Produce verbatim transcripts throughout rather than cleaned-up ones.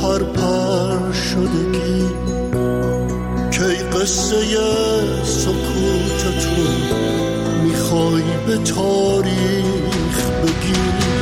پر پر شدگی، کی قصه سکوتتون میخوای به تاریخ بگی.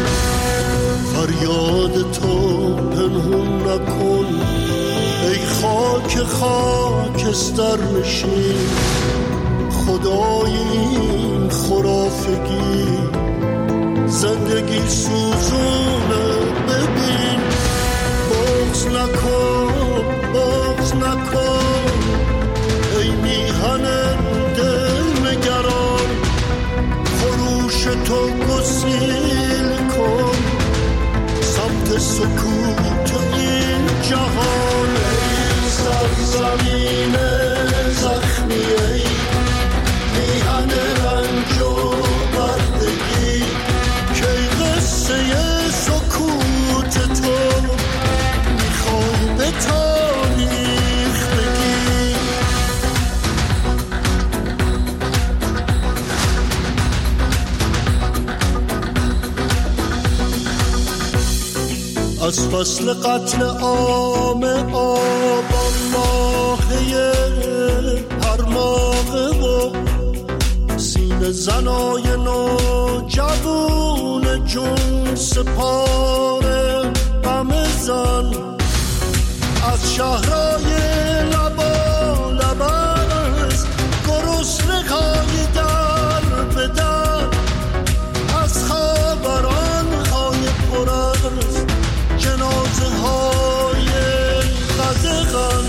فریاد تو پنهون نکن ای خاک خاکستر نشین، خدای این خرافگی زندگی سوزونه. ببین بغض نکن بغض نکن ای میهن دل نگران، خروش تو گسیل کن سمت سکوت این جهان. ای سرزمین زخمی، ای میهن رنج و بردگی، کی قصه سکوت تو میخوای به تاریخ بگی. از فصل قتل عام آبان ماهی پرماغه و سینه زنای نو جوون جون سپاره غم زن، از شهرهای لبا لبست گرسنه های در به در، از خبران های پر از جنازه های قدغن.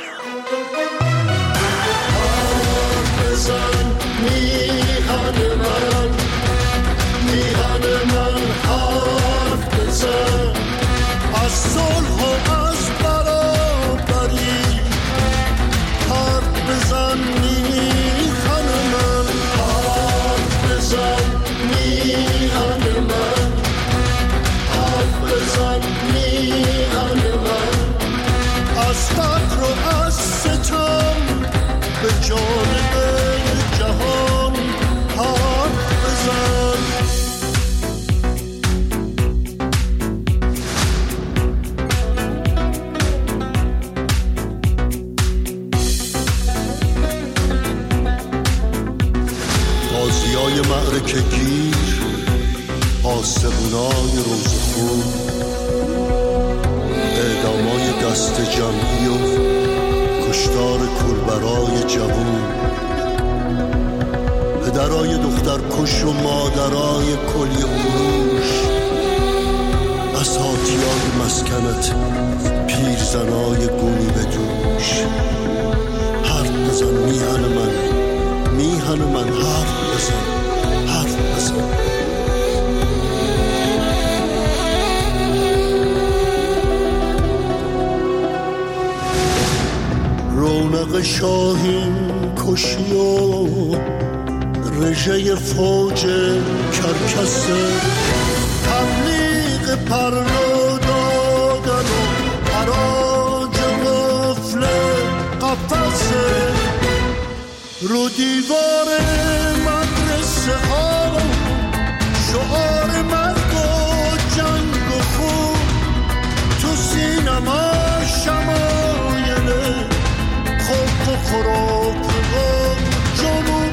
حرف بزن میهن من، میهن من حرف بزن از صلح و از برابری. حرف بزن میهن من، حرف بزن میهن من، حرف بزن میهن من از فقر و از ستم به جانب جهان. حرف بزن غازیای معرکه گیر، آسمونای روزخون، اعدامای دست جمعی و کشتار کولبرای جوون، پدرای دختر کش و مادرای کلی فروش، اساتیای مسکنت پیرزنای گونی به دوش. حرف بزن میهن من، میهن من حرف بزن، حرف بزن. رونق شاهین کشی و رژه فوج کرکسه، تبلیغ پرلو دادن و حراج قفل قفصه، رو دیوار مدرسه ها شعار مرگ و جنگ و خون، تو سینما شمایل خوب و خراب و جنون.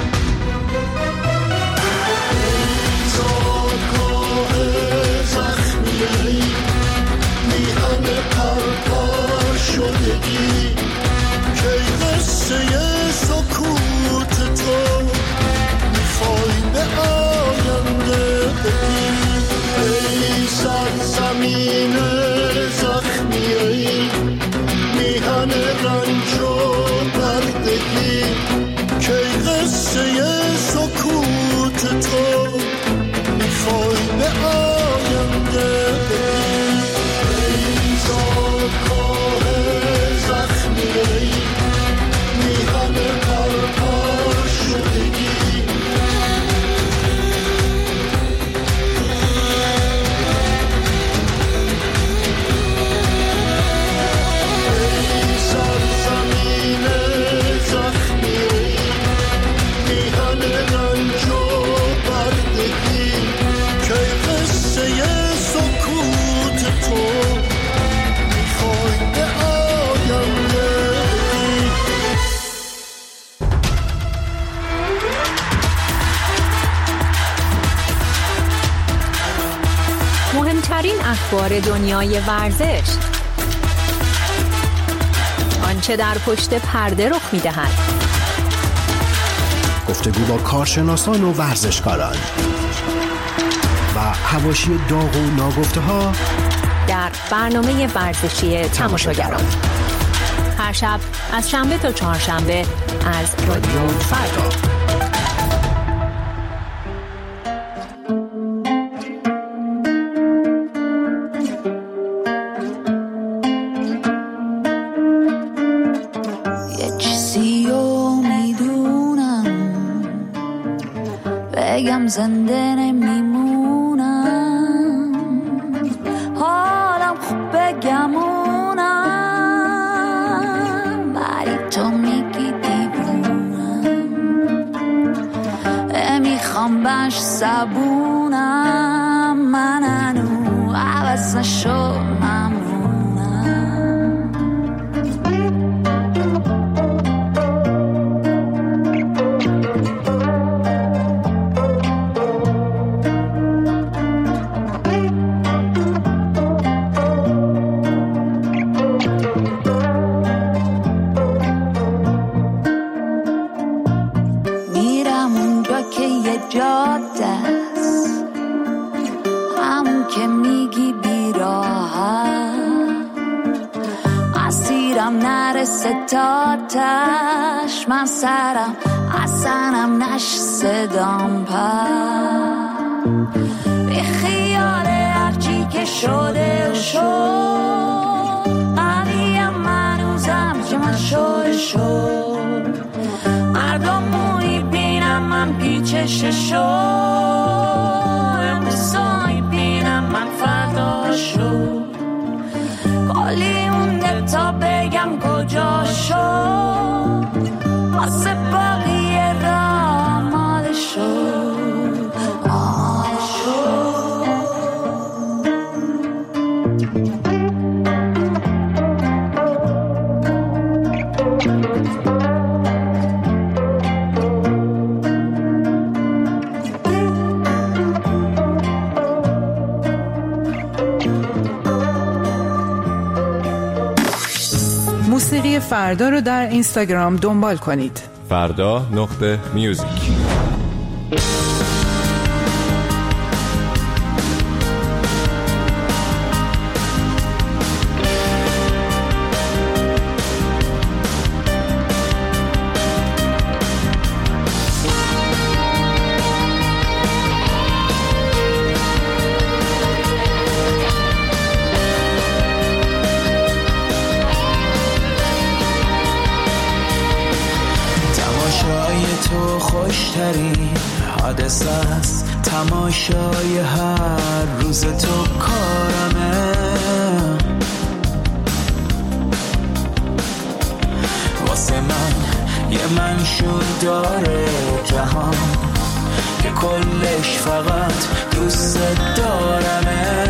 ای زادگاه زخمی، میهن پرپر شدگی، کی قصه سکوت تو میخوای به آینده بگی. ای سرزمین زخمی، ای میهن رنج و بردگی، کی قصه سکوت تو میخوای به آینده بگی. ای زادگاه زخمی، ای میهن اخبار دنیای ورزش، آنچه در پشت پرده رخ می‌دهد، گفتگو با کارشناسان و ورزشکاران و حواشی داغ و ناگفته‌ها در برنامه ورزشی تماشاگران. هر شب از شنبه تا چهارشنبه از رادیو فردا. یه چیزی رو میدونم، بگم زنده نمیمونم، حالم خوب بگمونم، ولی تو میگی دیوونم، میخوام باش صبونم، من هنو عوض نشو جاده است، همون که میگی بیراحت، اسیرم نرسه تا تش، من سرم اصنم نش صدام پر، بی خیال هرچی که شده و شد، قویم منوزم که من شده شد، مردم موی بینم من پیچش شو، امروزایی بینم من فردا شو، کلی مونده تا بگم کجا شو، واسه بقیه را آماده شو، آماده شو. موسیقی فردا رو در اینستاگرام دنبال کنید. فردا نقطه میوزیک. تو خوشترین حادثه است، تماشای هر روز تو کارمه، واسه من یه منشور داره جهان که کلش فقط دوست دارمه،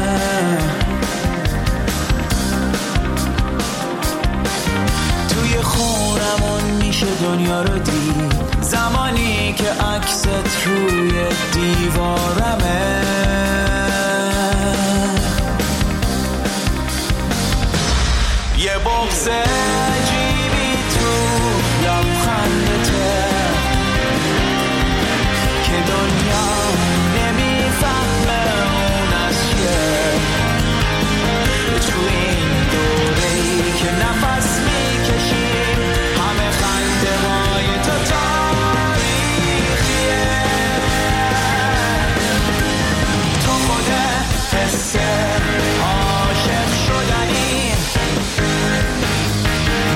توی خونمون میشه دنیا رو دید، زمانی که عکست روی دیوارمه، یه بغض عجیبی تو لبخندته که دنیا نمیفهمه اون از چیه، تو این دوره‌ای که نفس میکشیم همه خنده های تو تاریخیه، تو خود حس عاشق شدنی،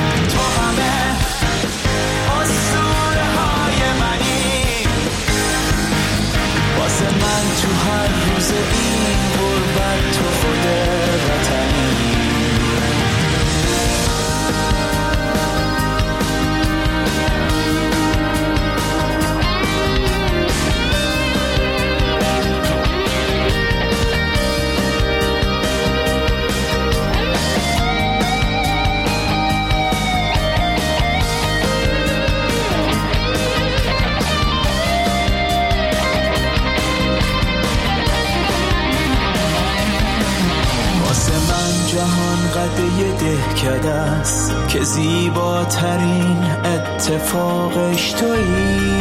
دهکده است که زیباترین اتفاقش تویی.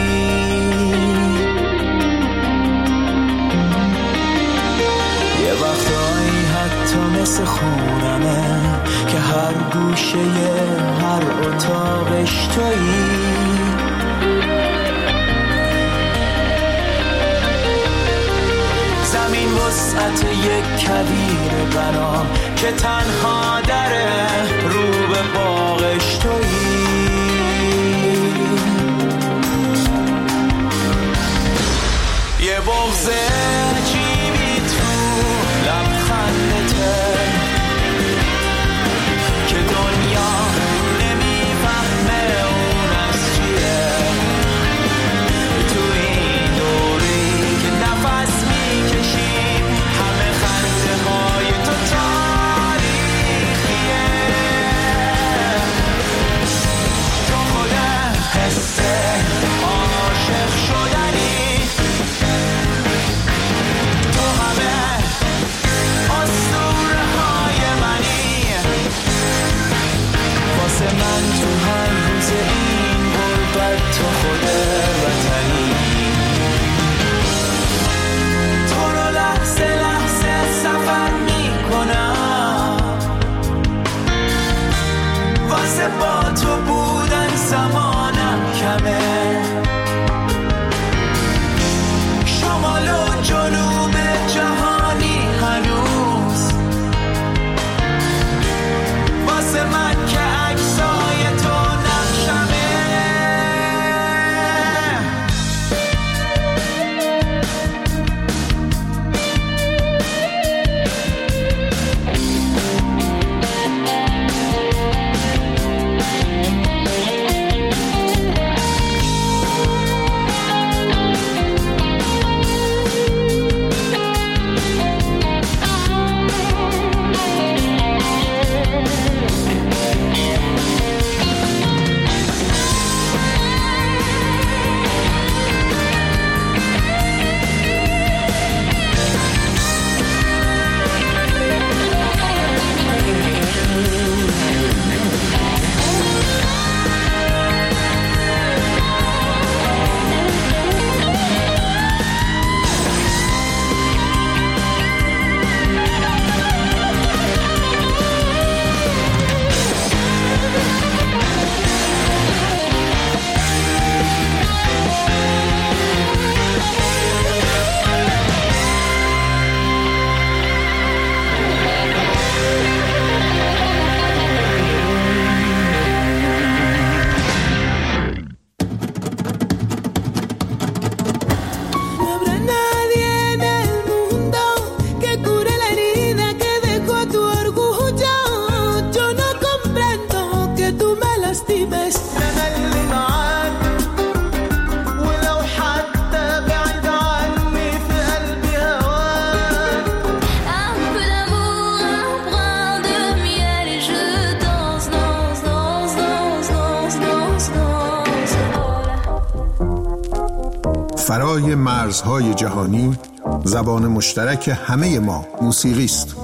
یه وقتایی حتی مثل خونمه که هر گوشه هر اتاقش تویی. زمین وسعت یک کویر بنا که تنها دره رو به باغش تویی. یه بغض عجیبی تو لبخندته که دنیا نمیفهمه اون از چیه. تو این دوری که نفس میکشیم همه خنده های تو تاریخیه. تو خود حس عاشق شدنی، تو همه اسطوره های منی. واسه من تو هر روز این غربت تو خود وطنی. تو رو لحظه لحظه سفر میکنم واسه با تو بودن زمانم کمه. شمال و جنوب جهانی هنوز واسه من که عکسای تو نقشمه. فرای مرزهای جهانی زبان مشترک همه ما موسیقی است.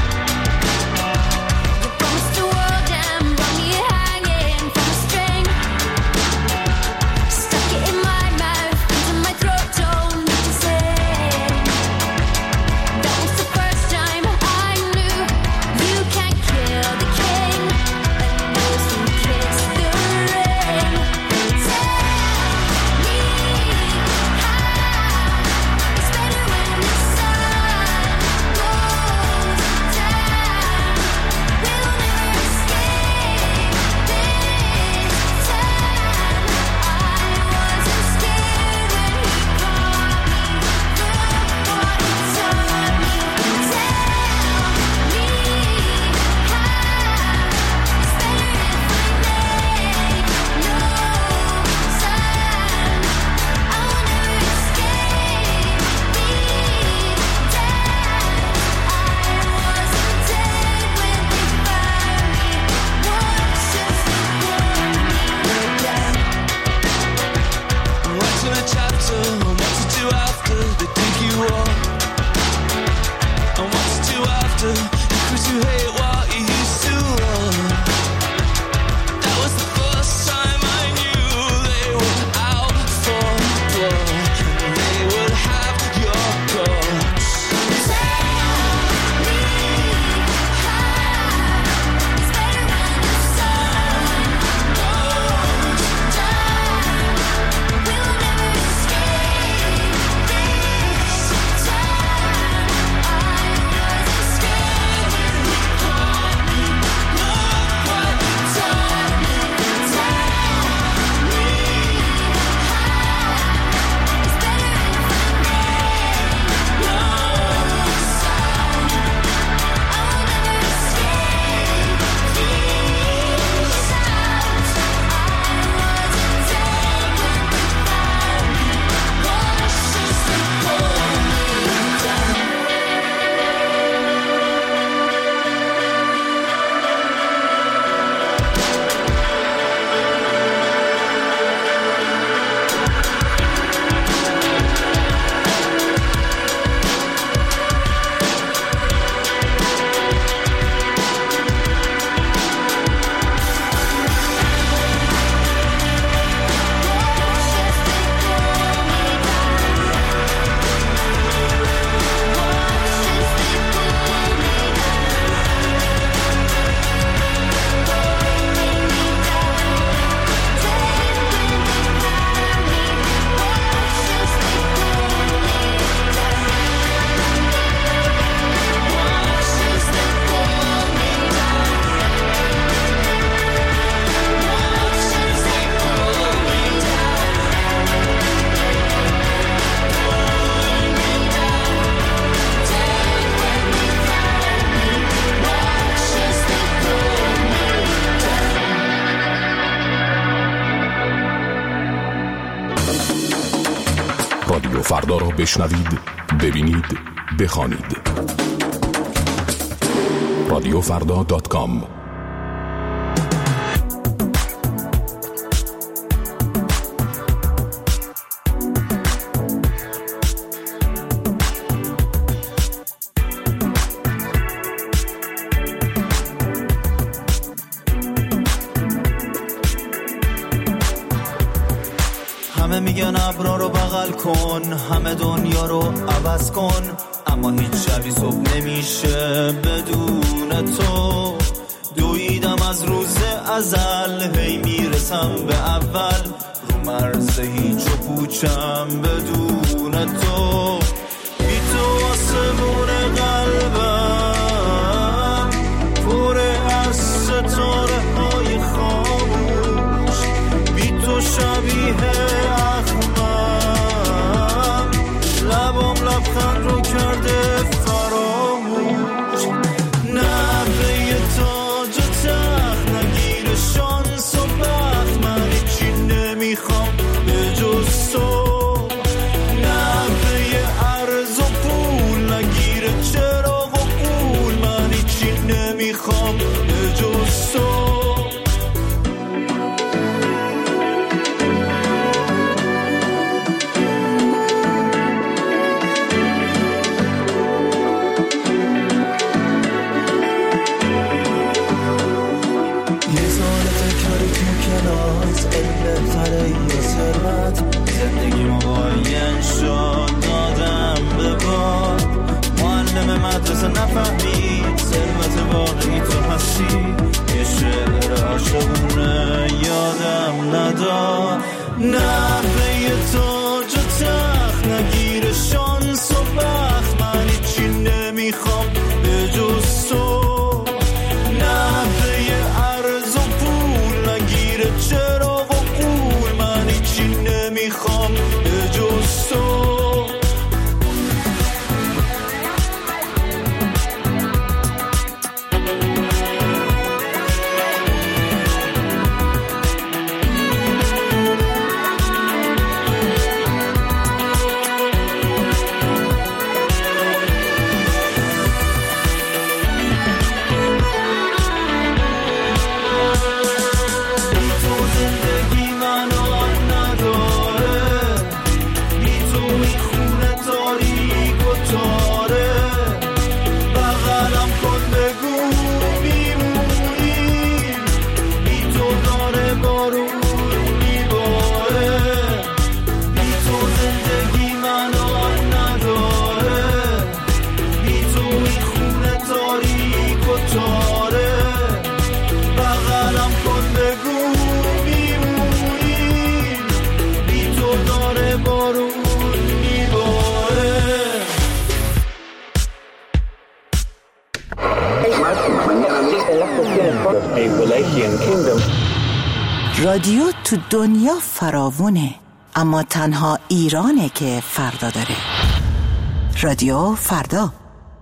Hanging from a string. after. You grew to hate what you used to love. That was the first time I knew they were out for blood, and they would have your guts. رادیو فردا را بشنوید، ببینید، بخوانید. رادیو فردا دات کام. همه میگن ابرا رو بغل کن، همه دنیا رو عوض کن، اما هیچ شبی صبح نمیشه بدون تو. دویدم از روز ازل، هی میرسم به اول، رو مرز هیچ و پوچم بدون تو. بی تو آسمون قلبم پر از ستاره های خاموش، بی تو شبیه اخمم، لبام لبخند رو کرده فراموش. نبه تاج و تخت نگیر شانس و بخت، من هیچی نمیخوام به جز تو. نبه عرض و پول نگیره چراغ و پول، من هیچی نمیخوام به جز تو. زندگی مباین شد دادم به باد، معلم مدرسه نفهمید ثروت واقعی تو هستی، یه شعر عاشقونه یادم نداد. نبه تاج و تخت نگیره شانس و بخت، من هیچی نمیخوام به جز تو. نبه عرض و پول نگیره چراغ و پول، من هیچی نمیخوام به جز تو. بارون میباره. رادیو تو دنیا فراوونه، اما تنها ایرانه که فردا داره. رادیو فردا.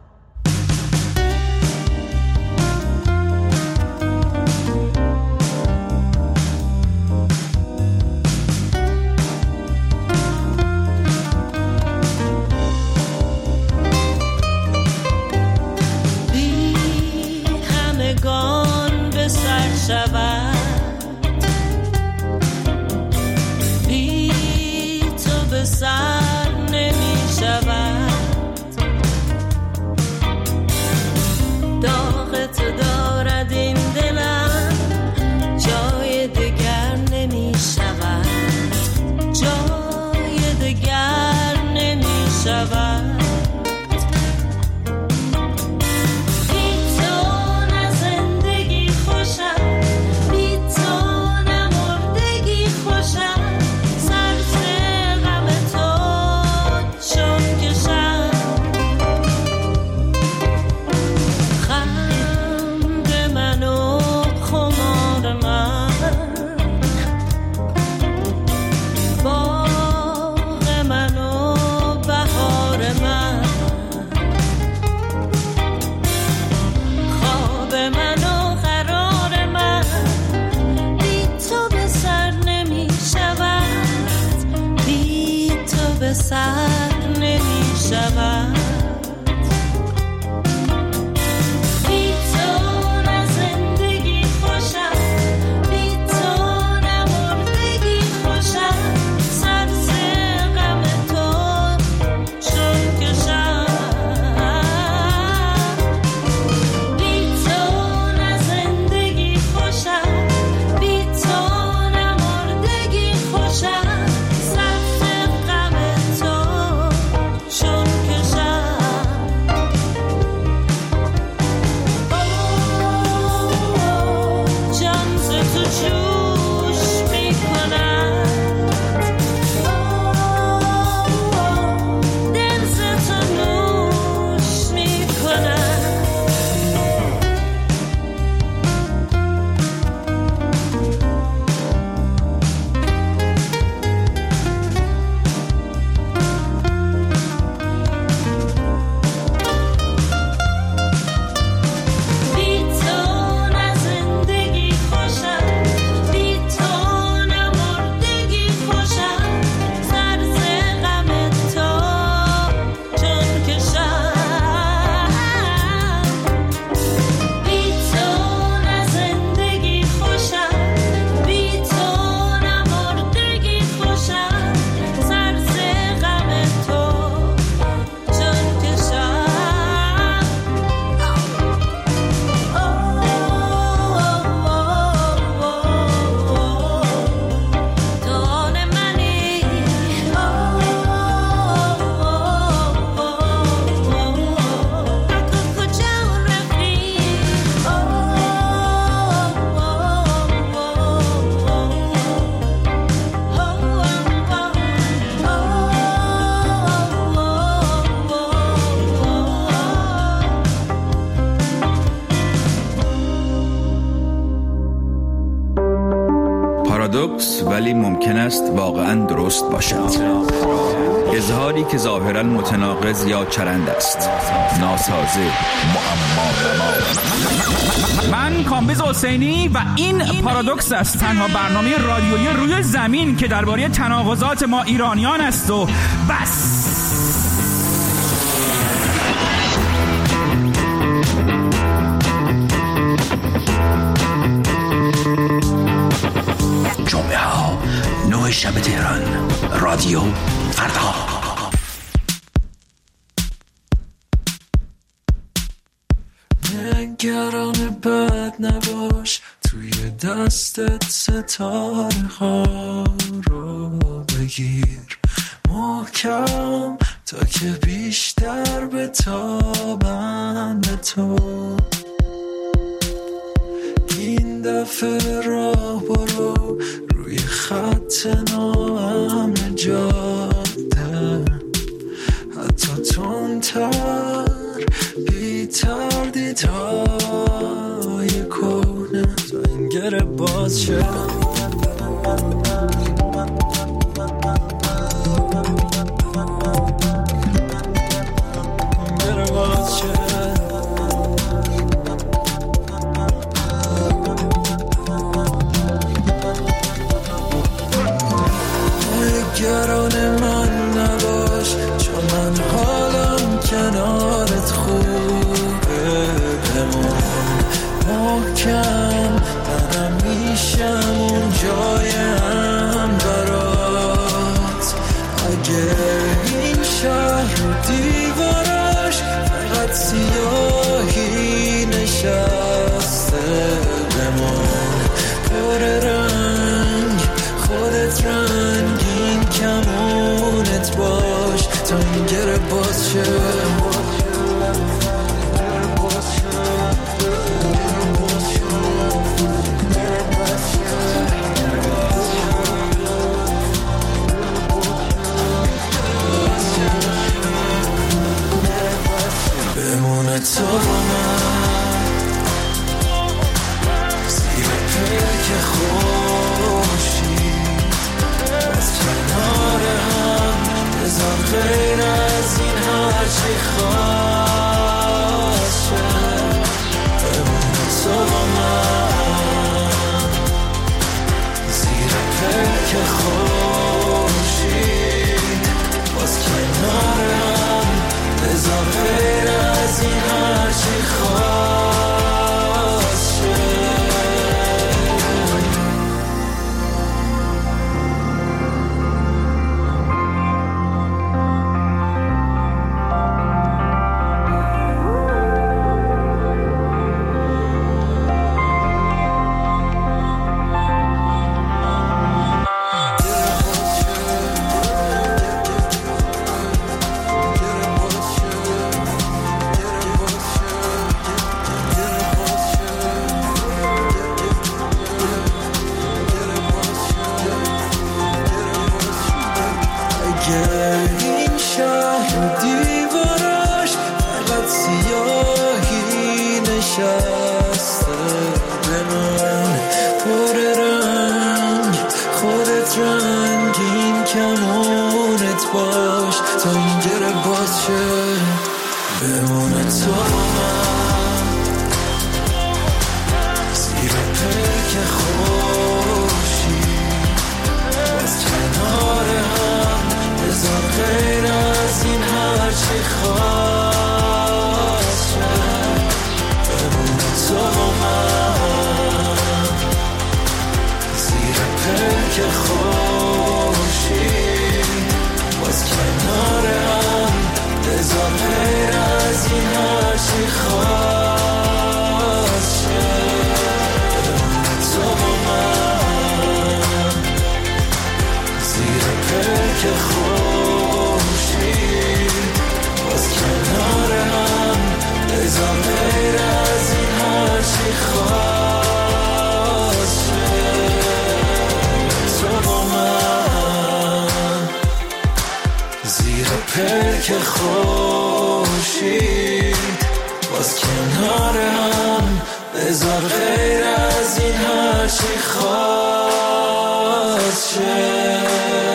پارادوکس ولی ممکن است واقعا درست باشد. اظهاری که ظاهرا متناقض یا چرند است، ناسازه، معما. من کامبیز حسینی و این پارادوکس است، تنها برنامه رادیویی روی زمین که درباره تناقضات ما ایرانیان است و بس. جمعه ها نه شب تهران، رادیو فردا. نگران بد نباش، توی دستت ستاره ها رو بگیر محکم تا که بیشتر بتابن به تو. این دفعه راه برو روی خط ناامن جا بیتار بیتار دیدهای کنه تو این گره باز شد نگران من نباش چون من حالم کنارت خوبه بمون محکم منم میشم اون جایم برات اگه این شهر و دیوارش فقط سیاهی نشسته بمون پر رنگ خودت رنگین کمونت باش تا این گره باز شه بمونه تو با من زیر پلک خورشید باز کنار هم بذار غیر از این هرچی خواست شد بمونه تو با من زیر پلک خورشید باز کنار هم بذار غیر از این هرچی خواست شد این شهر دیوارش فقط سیاهی نشسته به من پر رنگ خودت رنگین کمونت باش تا این گره باز شه بمونه تو من زیر پلک خورشید باز کنار هم بذار غیر از این هرچی خواست شد بمونه تو با من زیر پلک خورشید باز کنار هم بذار غیر از این هرچی خواست شد بمونه تو با من زیر پلک خورشید باز کنار هم بذار غیر از این هرچی خواست شد تو با من زیر پلک خورشید باز کنار هم بذار غیر از این هرچی خواست شد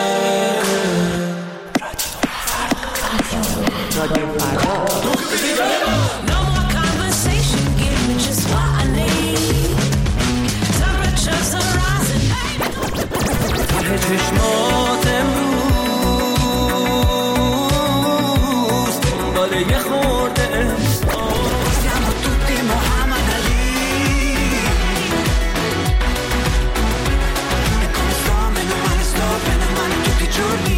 چشمات امروز دنبال یه خورده siamo tutti Muhammad Ali e come sto meno male sto bene male tutti i giorni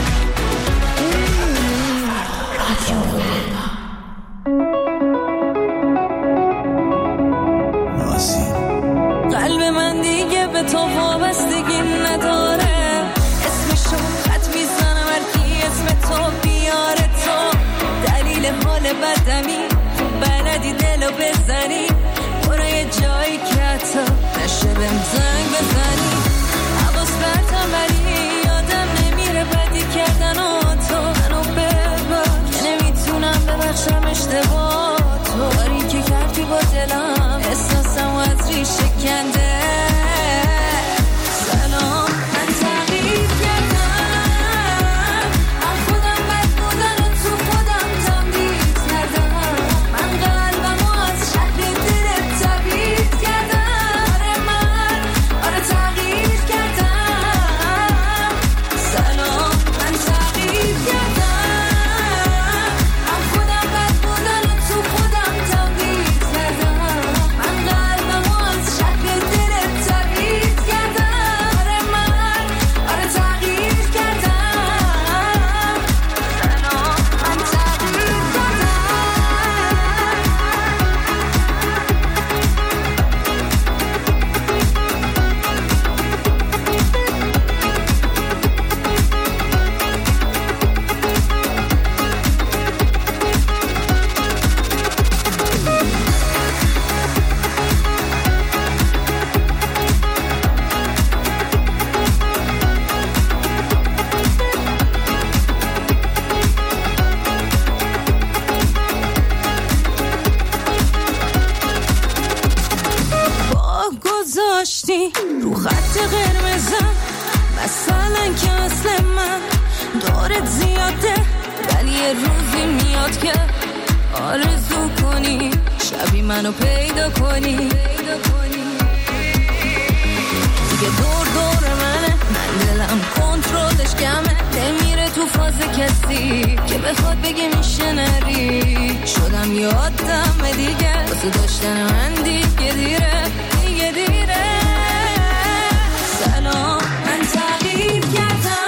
قلب من دیگه به تو وابستگی نداره اسمشو خط میزنم هرکی اسم تو بیاره تو دلیل حال بدمی بلدی دلو بزنی برو یه جایی که حتی نشه بهم زنگ بزنی حواس برتم ولی یادم نمیره بدی کردن و تو منو ببر که نمیتونم ببر میشینی رو خط قرمزم، مثلا که اصل من دارت زیاده، ولی یه روزی میاد که آرزو کنی شبی منو پیدا کنی. دیگه دور دور منه، من دلم کنترلش کمه، نمیره تو فاز کسی که بخواد بگه میشه نری. شدم یادم دیگه واسه داشتن من دیگه دیره، دیگه دیره. سلام من تغییر کردم،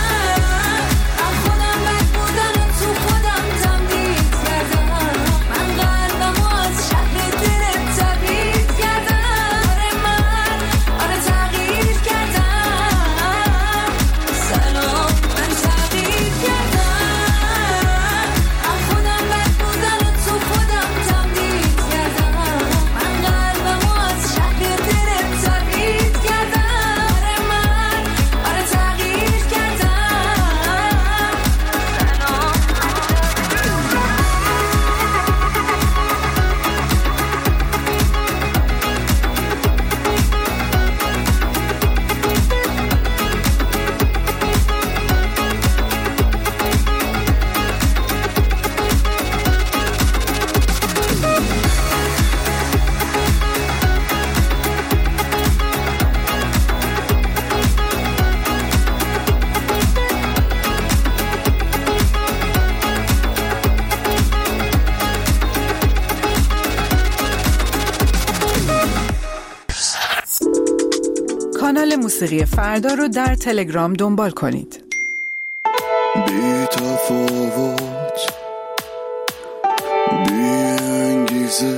کانال موسیقی فردا رو در تلگرام دنبال کنید. بی تفاوت، بی انگیزه،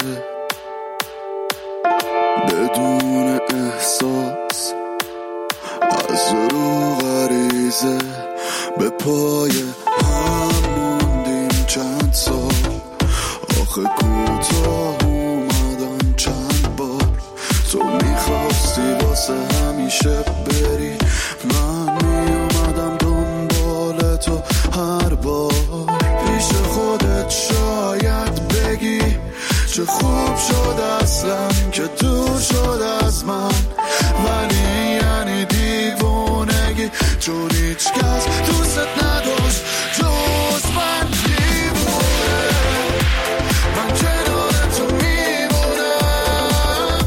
بدون احساس، از رو غریزه به پای هم موندیم چند سال. آخه کوتاه اومدن چند بار، تو میخواستی واسه همیشه بری، من میومدم دنبال تو هر بار. پیش خودت شاید بگی چه خوب شد اصلا که دور شد از من، ولی یعنی دیوونگی، چون هیچ کس دوست نداشت جز من. دیوونه من کنار تو میمونم،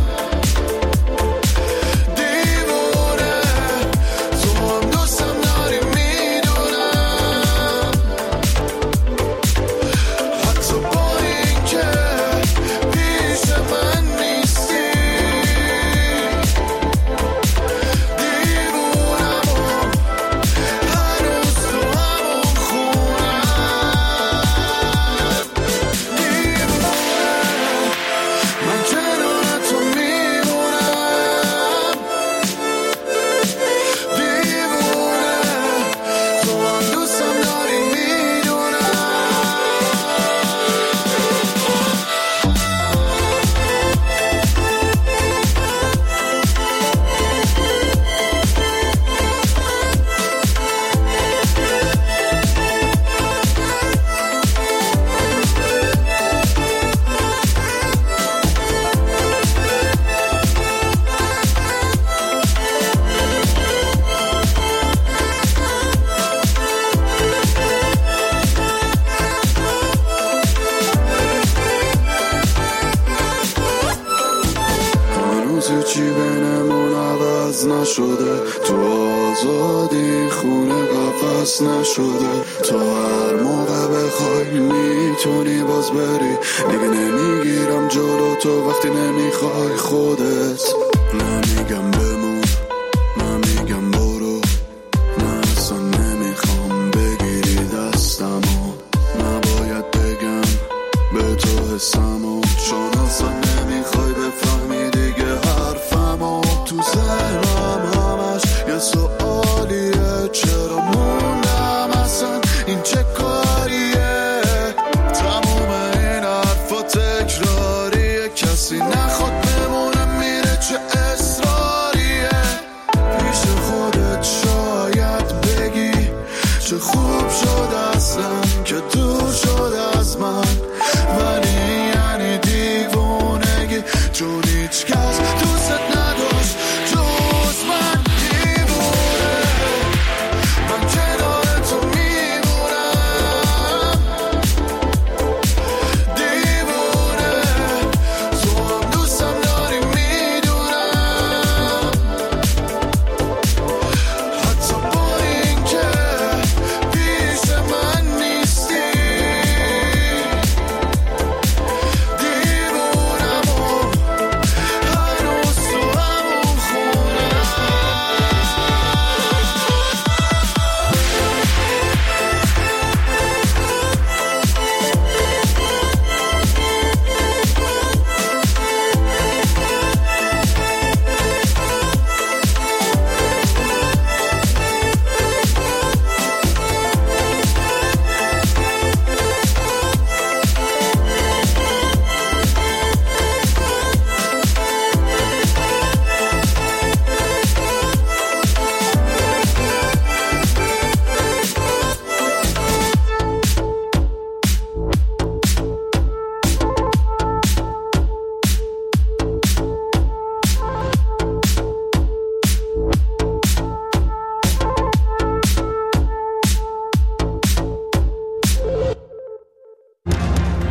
دیوونه تو هم دوستم داری میدونم، حتی با این که پیش من نیستی. دیوونم و هنوز تو همون خونم، دیوونه من کنار تو میمونم، دیوونه تو هم دوستم داری میدونم. هنوز هیچی بینمون عوض نشده، تو آزادی خونه قفص نشده، تو هر موقع بخوای میتونی باز بری، دیگه نمیگیرم جلو تو وقتی نمیخوای خودت. نمیگم بمون، نمیگم برو، نه اصلا نمیخوام بگیری دستمو، نباید بگم به تو حسمو، چون اصلا نمیخوای بفهمی دیگه حرفمو. تو ذهنم همش یه سوالیه، چرا موندم اصلا این چه کاریه، تموم این حرفا تکراریه، کسی نخواد بمونه میره چه اصراریه. پیش خودت شاید بگی چه خوب شد اصلا که دور شد از من، ولی یعنی دیوونگی، چون هیچ کس دوست نداشت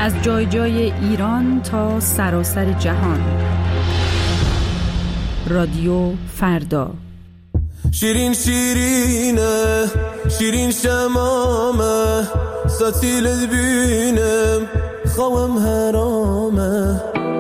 از جای جای ایران تا سراسر جهان. رادیو فردا. شیرین شیرینه شیرین شمامه ستیلت بینم خوام حرامه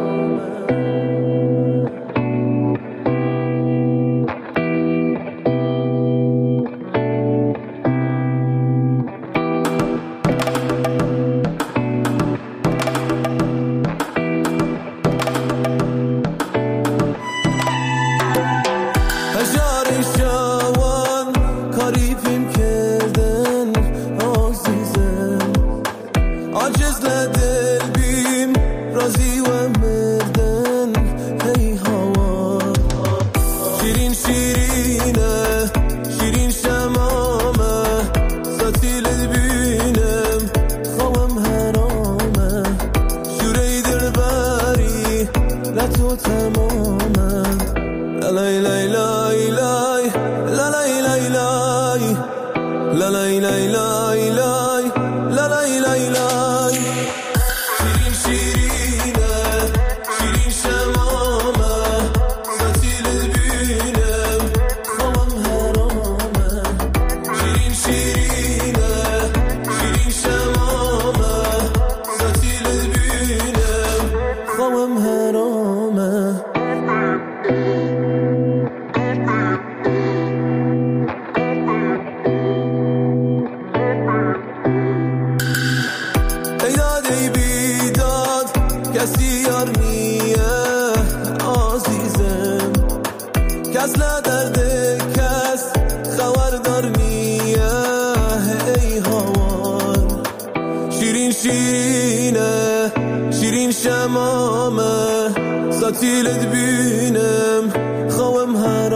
ستیلت بینم خوام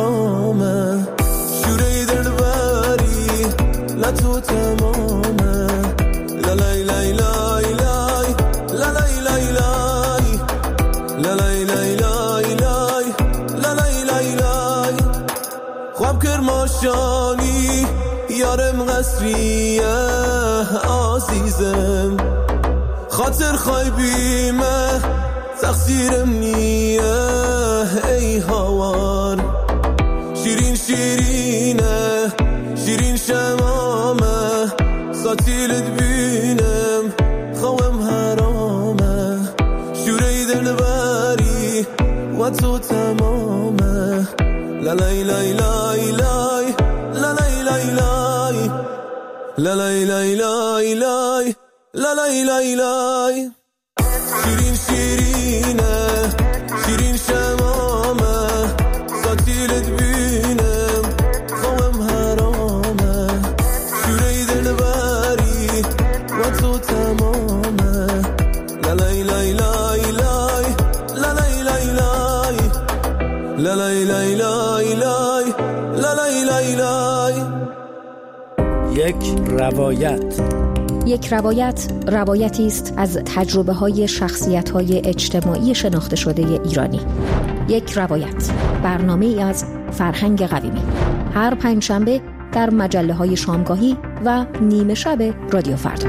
حرامه شوری دلبری لطو تمامه لالای لای لای لای لالای لای لای لالای لای لای لای لالای لای لای خواب کرماشانی یارم قصریه عزیزم خاطر خواهی بیمه تقصیرم نیه ای هوار شیرین شیرینه شیرین شمامه ستیلت بینم خوام حرامه شوری دلبری و تو تمامه لالای لای لای لای لالای لای لای لالای لای لای لای لالای لای لای شیرین شیرینه شیرین شمامه ستیلت بینم خوام حرامه شوری دلبری و تو تمامه لالای لای لای لای لالای لای لای لالای لای لای لای لالای لای لای یک روایت. یک روایت روایتی است از تجربه‌های شخصیت‌های اجتماعی شناخته شده ایرانی. یک روایت، برنامه‌ای از فرهنگ قویمی. هر پنجشنبه در مجله‌های شامگاهی و نیمه شب رادیو فردا.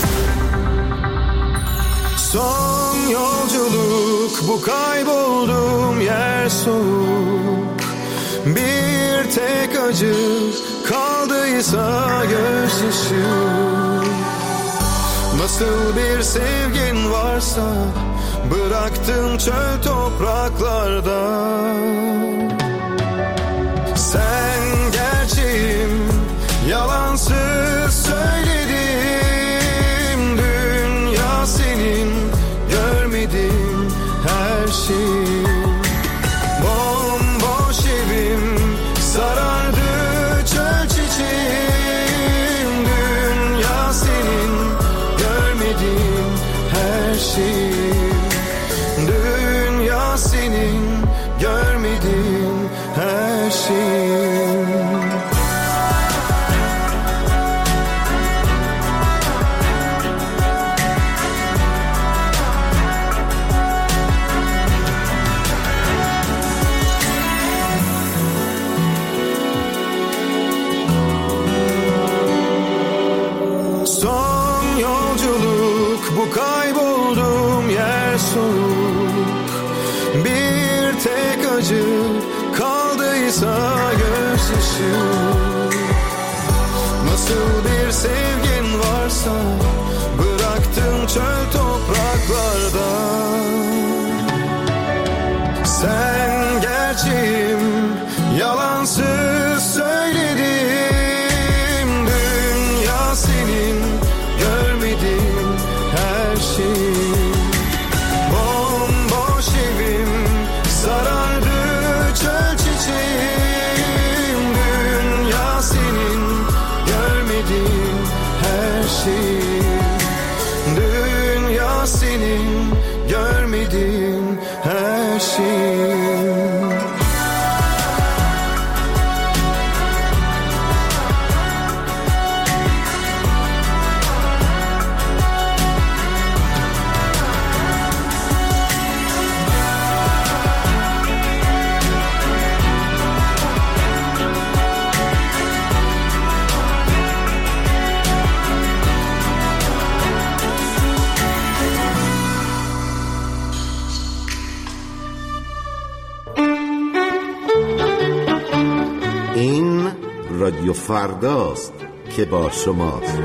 Son yolculuk bu kayboldum yer soğuk bir tek acı kaldıysa gözyaşı nasıl bir sevgin varsa bıraktın çöl topraklarda sen gerçeğim yalansız söyledim dünya senin görmedim her şeyi bomboş evim sarardı çöl çiçeğim dünya senin görmedim her şeyi dünya senin görmedim her şeyi kayboldum yer soğuk. Bir tek acı kaldıysa gözyaşı. Nasıl bir sevgin varsa bıraktım çöl topraklarda. Sen gerçeğim, yalansız söyledim. Dünya senin, görmedim her şeyi. Bomboş evim, sarardı çöl çiçeğim. Dünya senin, görmedim her şeyi. Dünya senin, görmedim her şeyi. این رادیو فرداست که با شماست.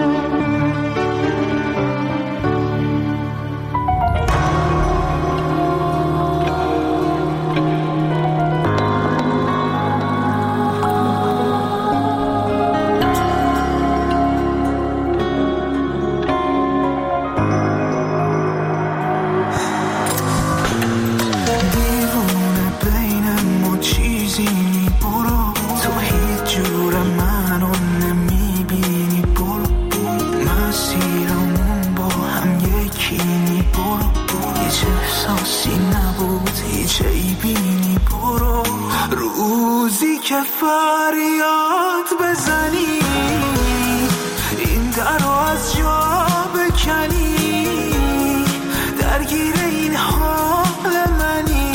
روزی که فریاد بزنی، این در رو از جا بکنی، درگیر این حال منی،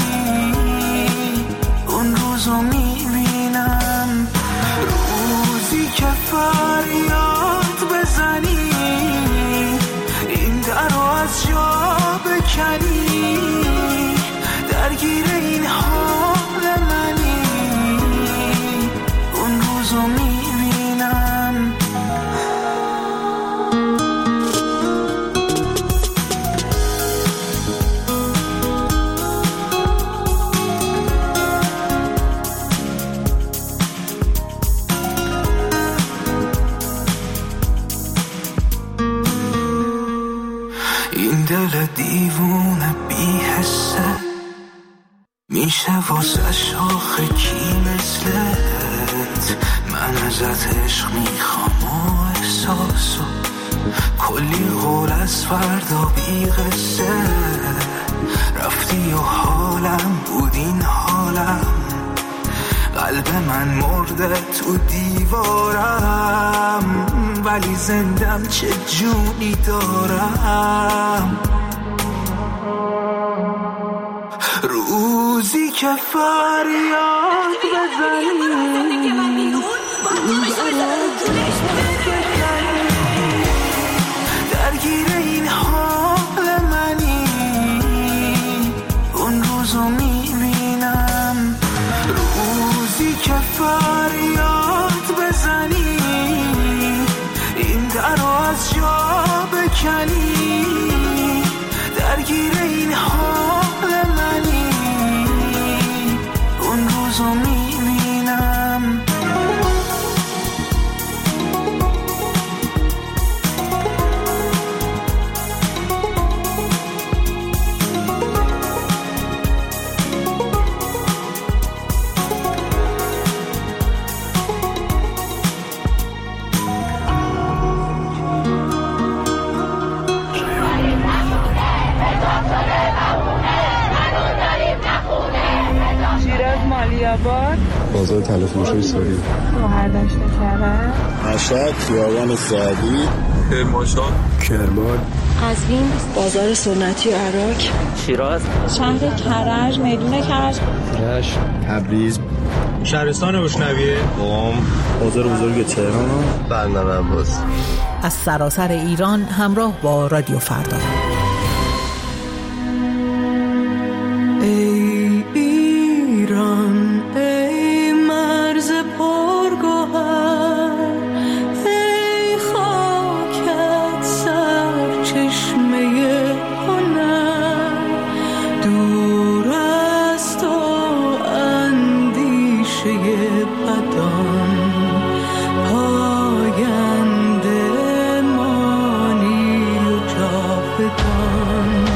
اون روزو میبینم. روزی که فریاد بزنی، این در رو از جا بکنی، درگیر این حال منی، اون روزو میبینم. این دل دیوونه بی حسه، میشه واسه شاخه کی مثلت. من ازت عشق میخوام و احساسو، کلی قول از فردا بی قصه. رفتی و حالم بود این حالم، قلب من مرده تو دیوارم، ولی زندم چه جونی دارم. روزی که فریاد بزنی، درگیر این حال منی، اون روزو میبینم. روزی که فریاد بزنی، این در رو از جا بکنی، درگیر این حال منی، اون روزو میبینم. بازار تلفروشی سوری، مهردشت کرد، مشهد، خیابان سعدی، کرمانشاه، کرمان، قزوین، بازار سنتی عراق، شیراز، شهر کرج، میدون کرج، رشت، تبریز، شهرستان روشنویه، قم، بازار بزرگ تهران، بندر عباس. از سراسر ایران همراه با رادیو فردا. ای ایران، ای مرز پرگوهر، ای خاکت سرچشمه هنر، دور از تو اندیشه بدان، پاینده مانی و جاودان.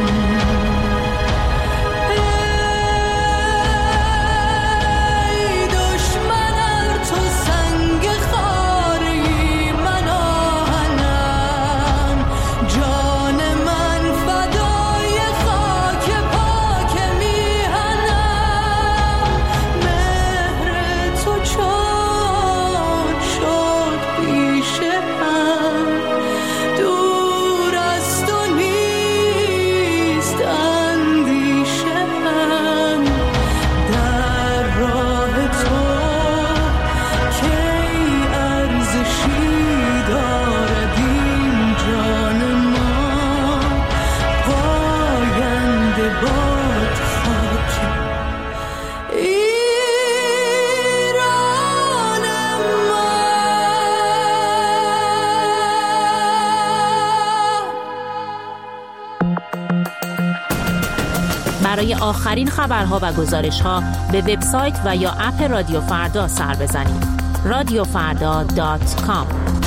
برای آخرین خبرها و گزارش‌ها به وبسایت و یا اپ رادیو فردا سر بزنید. رادیو فردا دات کام.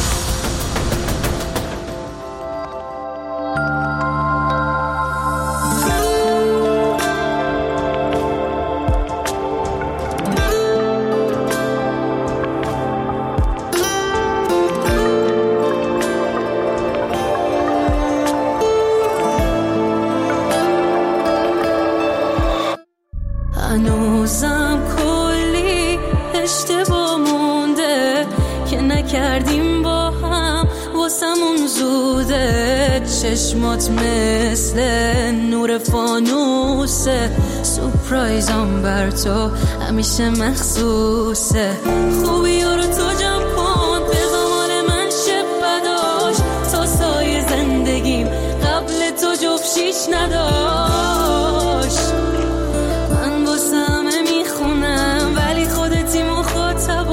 هنوزم کلی اشتباه مونده که نکردیم با هم، واسمون زوده. چشمات مثل نور فانوسه، سورپرایزم بر تو همیشه مخصوصه. خوبی رو تو جمع کن، بذار مال من شب بداش، تا سایه زندگیم قبل تو جفشیش نداشت. من واسه همه میخونم ولی خودتی مخاطباش.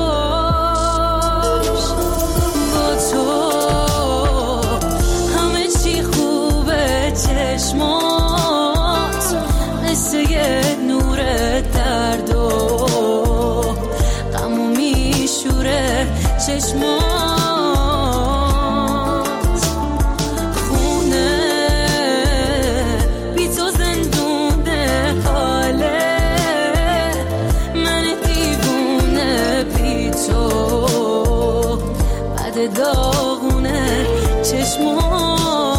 با تو همه چی خوبه، چشمات مثل یه نور درد و غمو میشوره. چشمات خونه بی تو زندونه، حاله من دیوونه بی تو بعد داغونه. چشمات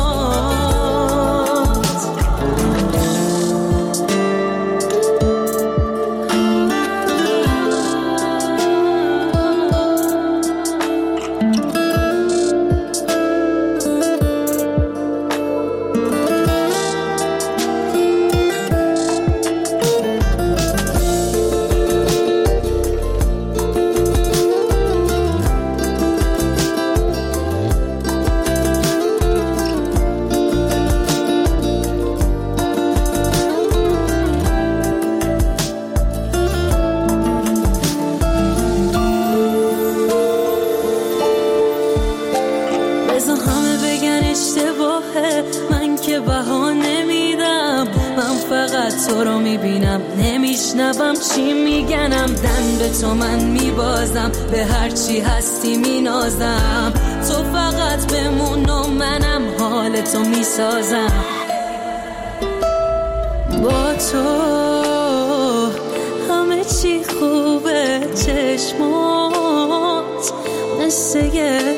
من که بها نمیدم، من فقط تو رو میبینم، نمیشنوم چی میگنم. دن به تو من میبازم، به هر چی هستی مینازم. تو فقط بمون و منم حال تو میسازم. با تو همه چی خوبه، چشمات مثل یه